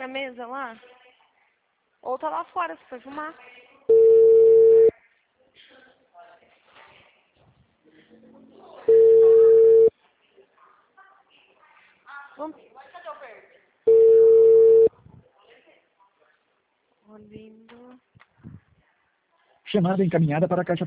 na mesa lá? Ou tá lá fora, se foi fumar. Vamos. Lindo. Chamada encaminhada para a caixa